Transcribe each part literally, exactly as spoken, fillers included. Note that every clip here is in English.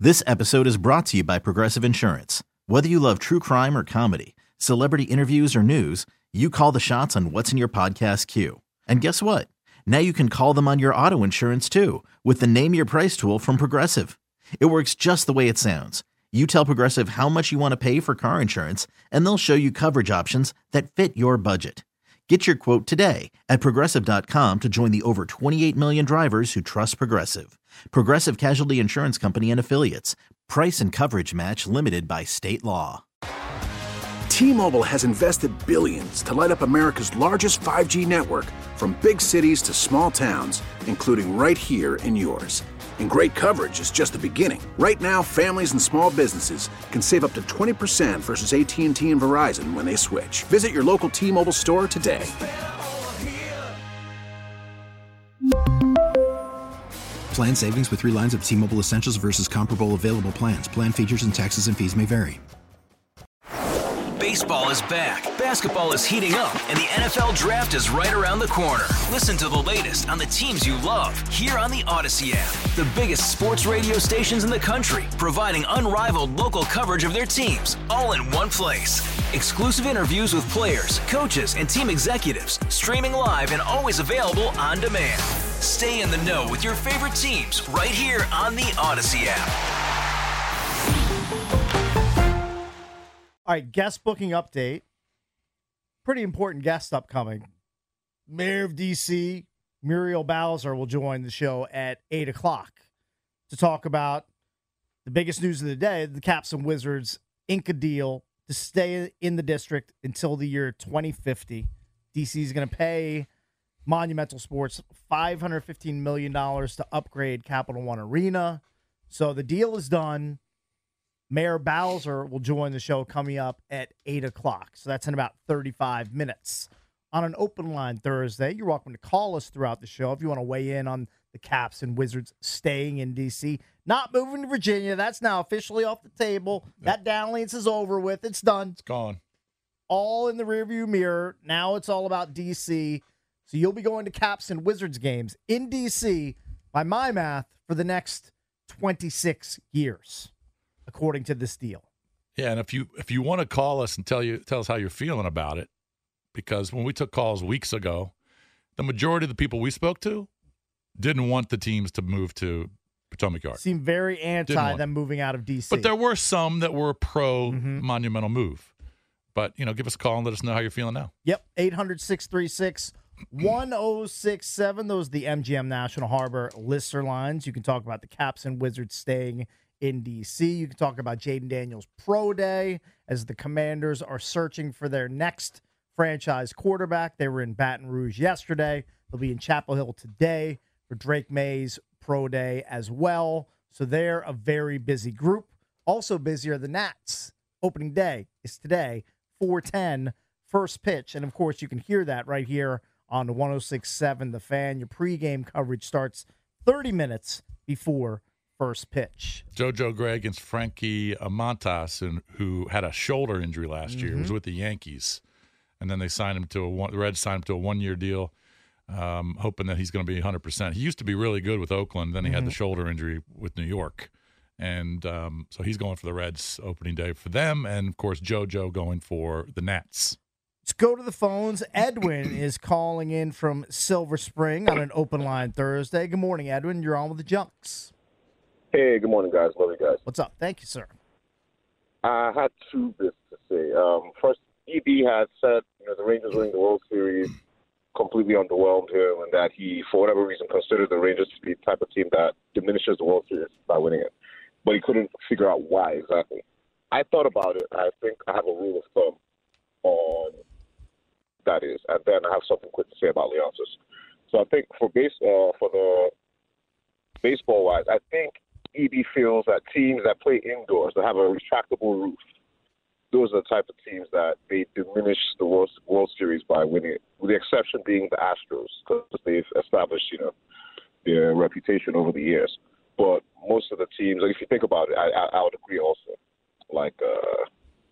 This episode is brought to you by Progressive Insurance. Whether you love true crime or comedy, celebrity interviews or news, you call the shots on what's in your podcast queue. And guess what? Now you can call them on your auto insurance too with the Name Your Price tool from Progressive. It works just the way it sounds. You tell Progressive how much you want to pay for car insurance, and they'll show you coverage options that fit your budget. Get your quote today at Progressive dot com to join the over twenty-eight million drivers who trust Progressive. Progressive Casualty Insurance Company and Affiliates. Price and coverage match limited by state law. T-Mobile has invested billions to light up America's largest five G network, from big cities to small towns, including right here in yours. And great coverage is just the beginning. Right now, families and small businesses can save up to twenty percent versus A T and T and Verizon when they switch. Visit your local T-Mobile store today. Plan savings with three lines of T-Mobile Essentials versus comparable available plans. Plan features and taxes and fees may vary. Baseball is back, basketball is heating up, and the N F L Draft is right around the corner. Listen to the latest on the teams you love here on the Odyssey app. The biggest sports radio stations in the country, providing unrivaled local coverage of their teams, all in one place. Exclusive interviews with players, coaches, and team executives, streaming live and always available on demand. Stay in the know with your favorite teams right here on the Odyssey app. All right, guest booking update. Pretty important guest upcoming. Mayor of D C, Muriel Bowser, will join the show at eight o'clock to talk about the biggest news of the day, the Caps and Wizards ink a deal to stay in the district until the year twenty fifty. D C is going to pay Monumental Sports five hundred fifteen million dollars to upgrade Capital One Arena. So the deal is done. Mayor Bowser will join the show coming up at eight o'clock. So that's in about thirty-five minutes. On an open line Thursday, you're welcome to call us throughout the show if you want to weigh in on the Caps and Wizards staying in D C, not moving to Virginia. That's now officially off the table. That dalliance is over with. It's done. It's gone. All in the rearview mirror. Now it's all about D C. So you'll be going to Caps and Wizards games in D C, by my math, for the next twenty-six years. According to this deal. Yeah, and if you if you want to call us and tell you tell us how you're feeling about it, because when we took calls weeks ago, the majority of the people we spoke to didn't want the teams to move to Potomac Yard. Seemed very anti them moving out of D C. But there were some that were pro mm-hmm. Monumental move. But, you know, give us a call and let us know how you're feeling now. Yep, eight hundred, six three six, one oh six seven. Those are the M G M National Harbor listener lines. You can talk about the Caps and Wizards staying in D C. You can talk about Jaden Daniels' pro day as the Commanders are searching for their next franchise quarterback. They were in Baton Rouge yesterday. They'll be in Chapel Hill today for Drake May's pro day as well. So they're a very busy group. Also busier, the Nats. Opening day is today, four ten, first pitch. And, of course, you can hear that right here on one oh six point seven The Fan. Your pregame coverage starts thirty minutes before first pitch. JoJo Gray against Frankie Montas, who, who had a shoulder injury last year. Mm-hmm. He was with the Yankees, and then they signed him to a one. The Reds signed him to a one-year deal, um, hoping that he's going to be one hundred percent. He used to be really good with Oakland. Then he mm-hmm. had the shoulder injury with New York, and um, so he's going for the Reds opening day for them, and of course JoJo going for the Nats. Let's go to the phones. Edwin is calling in from Silver Spring on an open line Thursday. Good morning, Edwin. You're on with the Junks. Hey, good morning, guys. Love you guys. What's up? Thank you, sir. I had two bits to say. Um, first, E B had said, you know, the Rangers winning the World Series completely underwhelmed him, and that he, for whatever reason, considered the Rangers to be the type of team that diminishes the World Series by winning it. But he couldn't figure out why exactly. I thought about it. I think I have a rule of thumb on that is, and then I have something quick to say about Leonsis. So I think for base, uh, for the baseball-wise, I think E B feels that teams that play indoors, that have a retractable roof, those are the type of teams that they diminish the World, World Series by winning it, with the exception being the Astros, because they've established, you know, their reputation over the years. But most of the teams, like if you think about it, I, I, I would agree also. Like uh,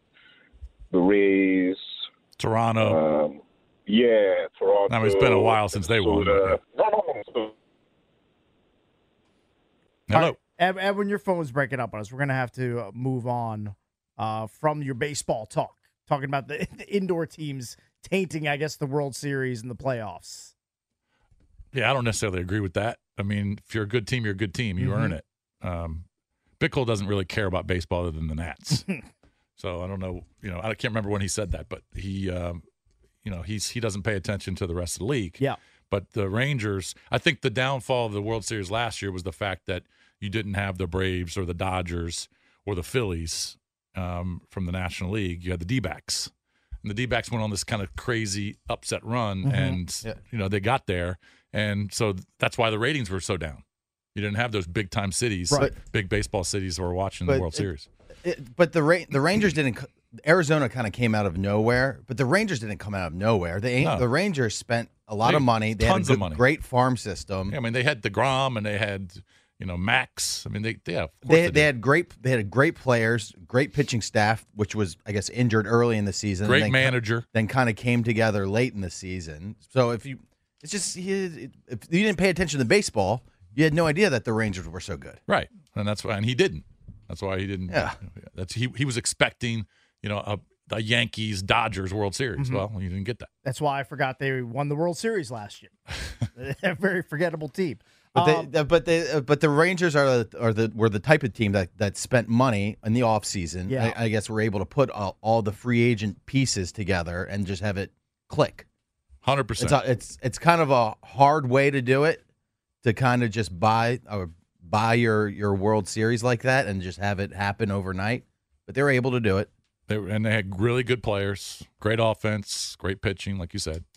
the Rays. Toronto. Um, yeah, Toronto. I mean, it's been a while since they won. Uh, no, no, no. Hello. Ed, Edwin, your phone's breaking up on us. We're going to have to uh, move on uh, from your baseball talk, talking about the, the indoor teams tainting, I guess, the World Series and the playoffs. Yeah, I don't necessarily agree with that. I mean, if you're a good team, you're a good team. You mm-hmm. earn it. Um, Bickle doesn't really care about baseball other than the Nats. So I don't know. You know, I can't remember when he said that, but he, um, you know, he's he doesn't pay attention to the rest of the league. Yeah. But the Rangers, I think the downfall of the World Series last year was the fact that you didn't have the Braves or the Dodgers or the Phillies um, from the National League. You had the D-backs. And the D-backs went on this kind of crazy upset run, mm-hmm. and, yeah. you know, they got there. And so that's why the ratings were so down. You didn't have those big-time cities, right. big baseball cities that were watching but the World it, Series. It, but the Ra- the Rangers didn't – Arizona kind of came out of nowhere, but the Rangers didn't come out of nowhere. They no. The Rangers spent a lot they, of money. They tons had a good, of money. Great farm system. Yeah, I mean, they had DeGrom and they had – you know, Max. I mean, they yeah, of course they they, they had great they had great players, great pitching staff, which was I guess injured early in the season. Great then manager. Then kind of came together late in the season. So if you, it's just if you didn't pay attention to baseball, you had no idea that the Rangers were so good. Right, and that's why, and he didn't. That's why he didn't. Yeah, that's he. He was expecting, you know, a, a Yankees Dodgers World Series. Mm-hmm. Well, he didn't get that. That's why I forgot they won the World Series last year. A very forgettable team. But um, they, but they, but the Rangers are are the were the type of team that, that spent money in the offseason. Yeah. I, I guess we're able to put all, all the free agent pieces together and just have it click. Hundred percent. It's a, it's it's kind of a hard way to do it, to kind of just buy or buy your, your World Series like that and just have it happen overnight. But they were able to do it. They were, and they had really good players, great offense, great pitching, like you said.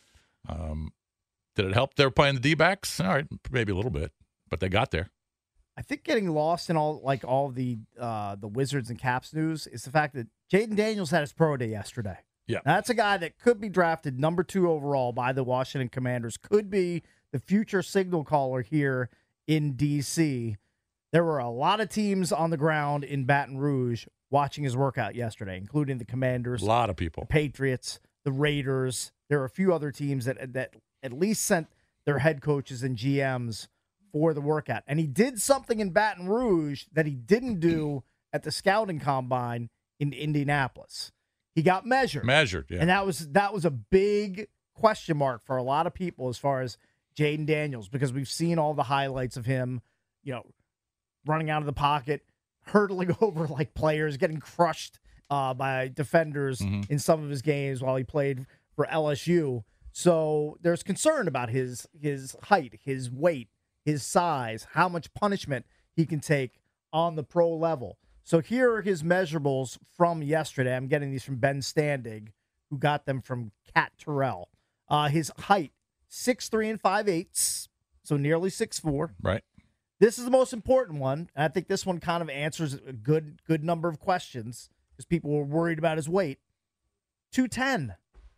Um. Did it help they were playing the D-backs? All right, maybe a little bit, but they got there. I think getting lost in all like all the uh, the Wizards and Caps news is the fact that Jaden Daniels had his pro day yesterday. Yeah, now, that's a guy that could be drafted number two overall by the Washington Commanders. Could be the future signal caller here in D C. There were a lot of teams on the ground in Baton Rouge watching his workout yesterday, including the Commanders, a lot of people, the Patriots, the Raiders. There are a few other teams that that. at least sent their head coaches and G Ms for the workout. And he did something in Baton Rouge that he didn't do at the scouting combine in Indianapolis. He got measured. Measured, yeah. And that was that was a big question mark for a lot of people as far as Jaden Daniels, because we've seen all the highlights of him, you know, running out of the pocket, hurtling over like players, getting crushed uh, by defenders mm-hmm. in some of his games while he played for L S U. So there's concern about his his height, his weight, his size, how much punishment he can take on the pro level. So here are his measurables from yesterday. I'm getting these from Ben Standig, who got them from Cat Terrell. Uh, his height, six three and five eighths, so nearly six four. Right. This is the most important one, and I think this one kind of answers a good good number of questions because people were worried about his weight. two ten.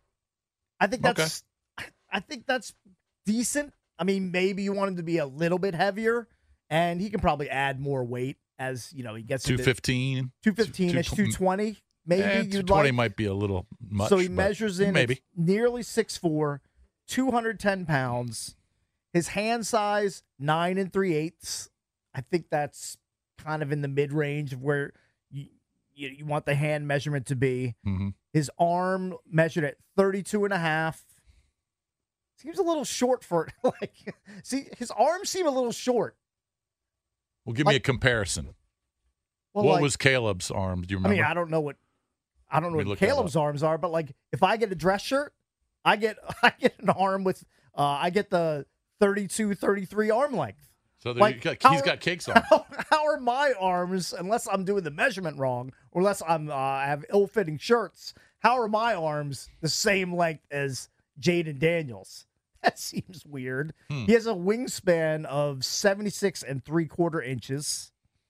I think that's okay. I think that's decent. I mean, maybe you want him to be a little bit heavier, and he can probably add more weight as, you know, he gets two fifteen, two fifteen-ish, two twenty, maybe. Eh, you'd two twenty like. Might be a little much. So he measures in maybe nearly six four, two hundred ten pounds. His hand size, nine and three eighths. I think that's kind of in the mid range of where you you, you want the hand measurement to be. Mm-hmm. His arm measured at thirty-two and a half. Seems a little short for it. Like, see, his arms seem a little short. Well, give like, me a comparison. Well, what like, was Caleb's arm? Do you remember? I mean, I don't know what I don't know Let me what look Caleb's arms are, but like if I get a dress shirt, I get I get an arm with uh, I get the thirty-two, thirty-three arm length. So like, got, how, he's got cakes on. How, how are my arms, unless I'm doing the measurement wrong, or unless I'm uh, I have ill-fitting shirts, how are my arms the same length as Jaden Daniels? That seems weird. Hmm. He has a wingspan of seventy-six and three quarter inches.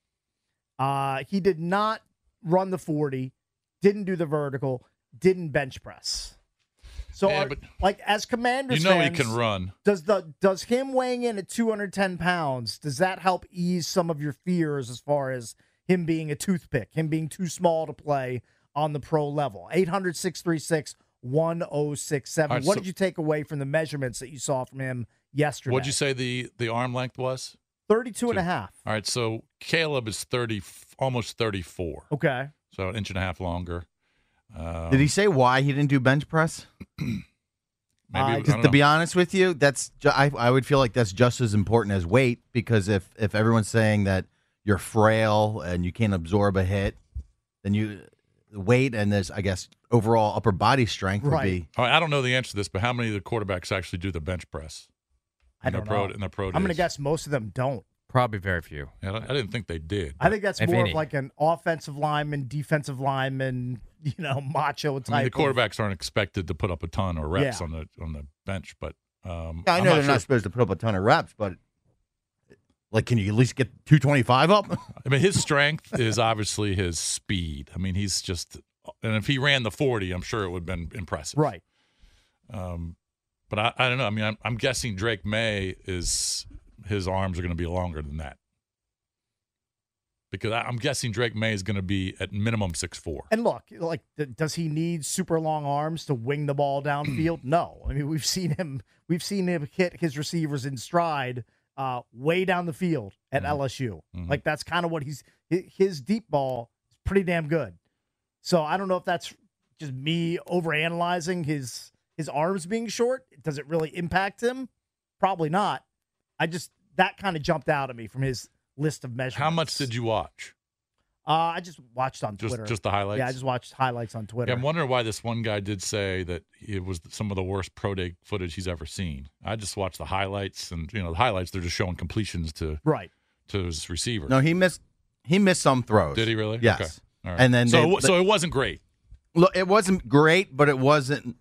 Uh, he did not run the forty, didn't do the vertical, didn't bench press. So, yeah, are, but like as Commanders, you know fans, he can run. Does the does him weighing in at two hundred ten pounds? Does that help ease some of your fears as far as him being a toothpick, him being too small to play on the pro level? eight hundred, six three six, one oh six seven. Right, what so, did you take away from the measurements that you saw from him yesterday? What'd you say the the arm length was? thirty-two and a half. All right, so Caleb is thirty, almost thirty-four. Okay. So an inch and a half longer. Um, Did he say why he didn't do bench press? Maybe, Uh, I Because don't to know. be honest with you, that's ju- I, I would feel like that's just as important as weight, because if, if everyone's saying that you're frail and you can't absorb a hit, then you weight and there's, I guess, overall upper body strength would Right. be. All right, I don't know the answer to this, but how many of the quarterbacks actually do the bench press? I in don't their pro, know. In their pro I'm going to days? guess most of them don't. Probably very few. Yeah, I didn't think they did. I think that's If more any. of like an offensive lineman, defensive lineman, you know, macho type. I mean, the of- quarterbacks aren't expected to put up a ton or reps Yeah. on the on the bench, but um, Yeah, I I'm know not they're sure. not supposed to put up a ton of reps, but like, can you at least get two twenty-five up? I mean, his strength is obviously his speed. I mean, he's just, and if he ran the forty, I'm sure it would have been impressive. Right. Um, but I, I don't know. I mean, I'm, I'm guessing Drake May is his arms are going to be longer than that, because I, I'm guessing Drake May is going to be at minimum six four. And look, like, th- does he need super long arms to wing the ball downfield? No. I mean, we've seen him. We've seen him hit his receivers in stride, uh, way down the field at Mhm. L S U. Mhm. Like, that's kind of what he's. hi- His deep ball is pretty damn good. So I don't know if that's just me overanalyzing his his arms being short. Does it really impact him? Probably not. I just that kind of jumped out at me from his list of measurements. How much did you watch? Uh, I just watched on Just Twitter. just the highlights. Yeah, I just watched highlights on Twitter. Yeah, I'm wondering why this one guy did say that it was some of the worst pro day footage he's ever seen. I just watched the highlights, and you know the highlights they're just showing completions to Right. to his receivers. No, he missed he missed some throws. Did he really? Yes. Okay. All right. And then so they- it wa- so it wasn't great. Look, it wasn't great, but it wasn't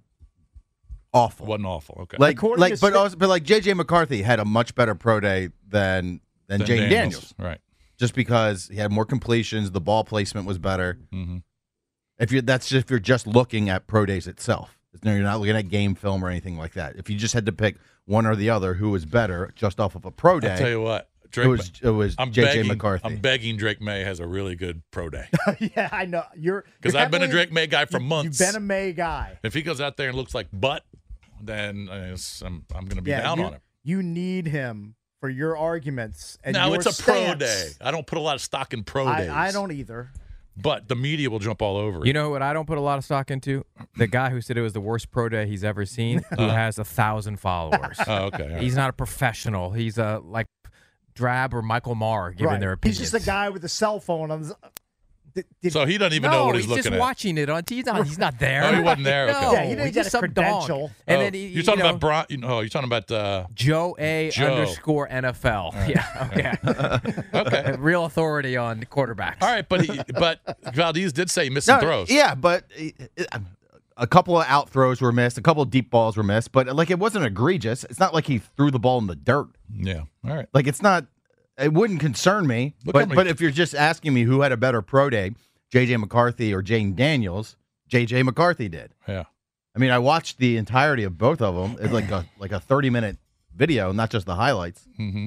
awful. It wasn't awful. Okay. Like, According like, to but Sta- also, but like J J McCarthy had a much better pro day than than Then Jaden Daniels. Right. just because he had more completions, the ball placement was better. Mm-hmm. If you that's just if you're just looking at pro days itself, no, you're not looking at game film or anything like that. If you just had to pick one or the other, who was better, just off of a pro day, I'll tell you what, Drake, it was it was I'm J J begging, McCarthy. I'm begging Drake May has a really good pro day yeah, I know. You're because you're I've been a heavily- Drake May guy for you- months. You've been a May guy. If he goes out there and looks like butt, then I guess I'm I'm going to be Yeah, down you, on him. you need him for your arguments. And No, your it's a pro stance. day. I don't put a lot of stock in pro days. I, I don't either. But the media will jump all over it. You know what I don't put a lot of stock into? The guy who said it was the worst pro day he's ever seen, who Uh. has a thousand followers. Oh, okay. all right. He's not a professional. He's a like Drab or Michael Maher giving right. their He's opinions. just a guy with a cell phone on his. Did, did, So he doesn't even no, know what he's, he's looking just at. watching it on T V. He's not, he's not there. Oh, he wasn't there? Okay. No, Yeah, he didn't he's get just a some credential. dog. And Oh, then he, you're talking you know, about Brian. You know, you're talking about. Uh, Joe A Joe. underscore N F L. Yeah, okay. okay. Real authority on quarterbacks. All right, but he, but Valdez did say he missed No, some throws. Yeah, but it- it- a couple of out throws were missed, a couple of deep balls were missed, but like it wasn't egregious. It's not like he threw the ball in the dirt. Yeah. All right. Like it's not. It wouldn't concern me. Look but how many- but if you're just asking me who had a better pro day, J J McCarthy or Jaden Daniels, J J McCarthy did. Yeah. I mean, I watched the entirety of both of them. It's like a like a thirty minute video, not just the highlights. Mm-hmm.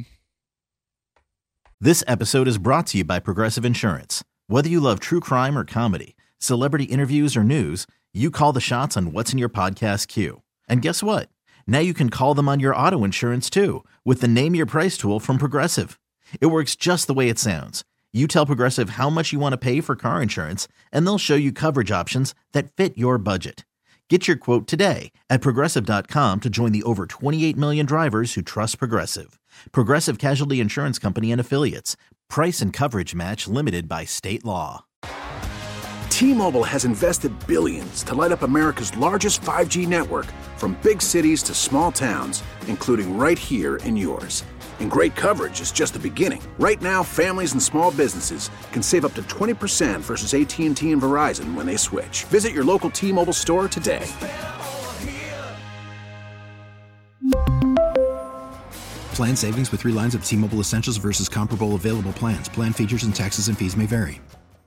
This episode is brought to you by Progressive Insurance. Whether you love true crime or comedy, celebrity interviews or news, you call the shots on what's in your podcast queue. And guess what? Now you can call them on your auto insurance too with the Name Your Price tool from Progressive. It works just the way it sounds. You tell Progressive how much you want to pay for car insurance, and they'll show you coverage options that fit your budget. Get your quote today at Progressive dot com to join the over twenty-eight million drivers who trust Progressive. Progressive Casualty Insurance Company and Affiliates. Price and coverage match limited by state law. T-Mobile has invested billions to light up America's largest five G network, from big cities to small towns, including right here in yours. And great coverage is just the beginning. Right now, families and small businesses can save up to twenty percent versus A T and T and Verizon when they switch. Visit your local T-Mobile store today. Plan savings with three lines of T-Mobile Essentials versus comparable available plans. Plan features and taxes and fees may vary.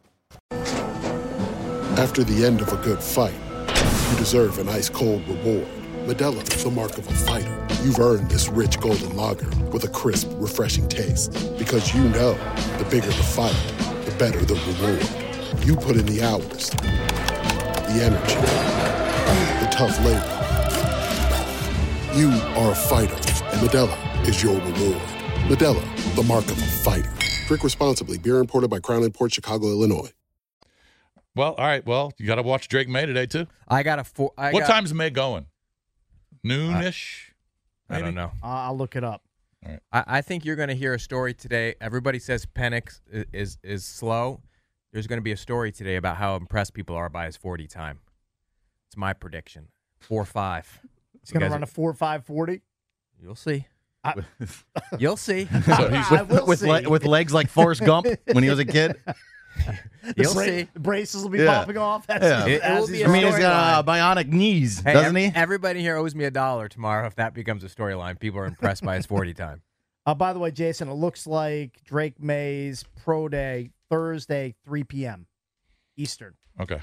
After the end of a good fight, you deserve an ice-cold reward. Modelo is the mark of a fighter. You've earned this rich golden lager with a crisp, refreshing taste. Because you know, the bigger the fight, the better the reward. You put in the hours, the energy, the tough labor. You are a fighter, and Modelo is your reward. Modelo, the mark of a fighter. Drink responsibly. Beer imported by Crown Imports, Chicago, Illinois. Well, all right. Well, you got to watch Drake May today, too. I got a four. I what got, time's May going? Noonish? I don't know. Uh, I'll look it up. All right. I, I think you're going to hear a story today. Everybody says Penix is, is is slow. There's going to be a story today about how impressed people are by his forty time. It's my prediction. Four five. He's going to run a four five forty. You'll see. I, You'll see. So he's, I will with see. le- with legs like Forrest Gump when he was a kid. You'll bra- see. The braces will be Yeah. popping off. As, Yeah. as, It- it as will he's be a I mean, he's running. got uh, bionic knees, Hey, doesn't ev- he? Everybody here owes me a dollar tomorrow if that becomes a storyline. People are impressed by his forty time. Uh, by the way, Jason, it looks like Drake May's Pro Day Thursday, three p.m. Eastern okay.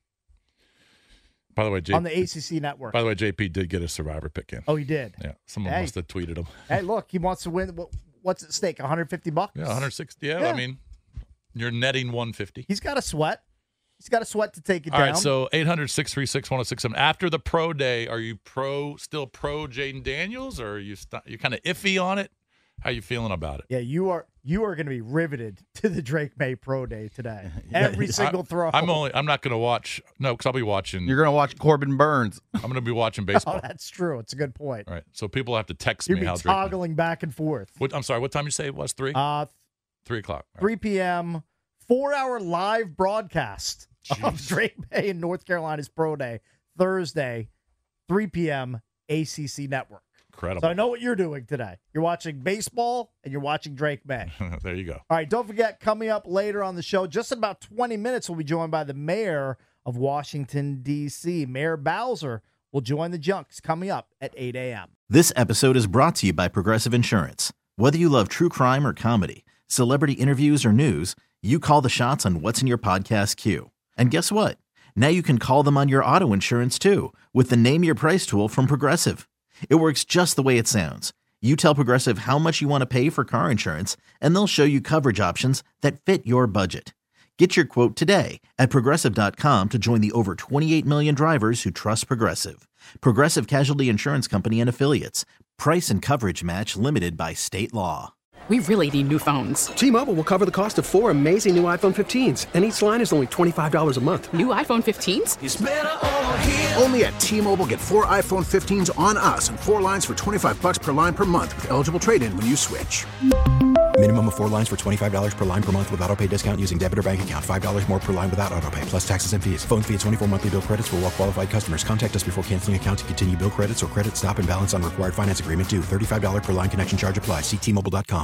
By the way, J- on the A C C network. by the way, J P did get a survivor pick in. Oh, he did. Yeah, someone Hey. must have tweeted him. Hey, look, he wants to win. What, what's at stake? one hundred fifty bucks. Yeah, one hundred sixty. Yeah, Yeah. I mean, you're netting one hundred fifty. He's got a sweat. He's got a sweat to take it All down. right, so eight hundred, six three six, one oh six seven. After the pro day, are you pro still pro Jaden Daniels, or are you st- you kind of iffy on it? How you feeling about it? yeah, you are you are going to be riveted to the Drake May Pro Day today. Every single I, throw. I'm only. I'm not going to watch. No, because I'll be watching. You're gonna watch Corbin Burns. I'm going to be watching Oh, baseball. that's true. It's a good point. All right, so people have to text You'll me be how Drake. toggling back and forth. What, I'm sorry. What time you say it was? Three. Uh, Three o'clock. All right. three p.m. four-hour live broadcast of Drake May and North Carolina's Pro Day Thursday, three p.m. A C C Network. Incredible. So I know what you're doing today. You're watching baseball and you're watching Drake May. There you go. All right, don't forget, coming up later on the show, just in about twenty minutes, we'll be joined by the mayor of Washington, D C Mayor Bowser will join the Junks coming up at eight a.m. This episode is brought to you by Progressive Insurance. Whether you love true crime or comedy, celebrity interviews or news, you call the shots on what's in your podcast queue. And guess what? Now you can call them on your auto insurance too with the Name Your Price tool from Progressive. It works just the way it sounds. You tell Progressive how much you want to pay for car insurance, and they'll show you coverage options that fit your budget. Get your quote today at Progressive dot com to join the over twenty-eight million drivers who trust Progressive. Progressive Casualty Insurance Company and Affiliates. Price and coverage match limited by state law. We really need new phones. T-Mobile will cover the cost of four amazing new iPhone fifteens, and each line is only twenty-five dollars a month. New iPhone fifteens? It's better over here. Only at T-Mobile, get four iPhone fifteens on us and four lines for twenty-five bucks per line per month with eligible trade-in when you switch. Minimum of four lines for twenty-five dollars per line per month with auto pay discount using debit or bank account. five dollars more per line without auto pay, plus taxes and fees. Phone fee at twenty-four monthly bill credits for well-qualified customers. Contact us before canceling account to continue bill credits or credit stop and balance on required finance agreement due. thirty-five dollars per line connection charge applies. See T Mobile dot com.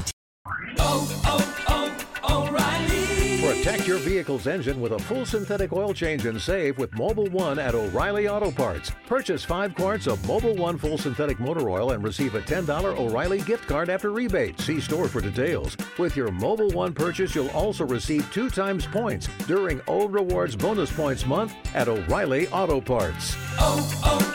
Oh, oh, oh, O'Reilly. Protect your vehicle's engine with a full synthetic oil change and save with Mobil one at O'Reilly Auto Parts. Purchase five quarts of Mobil one full synthetic motor oil and receive a ten dollars O'Reilly gift card after rebate. See store for details. With your Mobil one purchase, you'll also receive two times points during O Rewards Bonus Points Month at O'Reilly Auto Parts. Oh,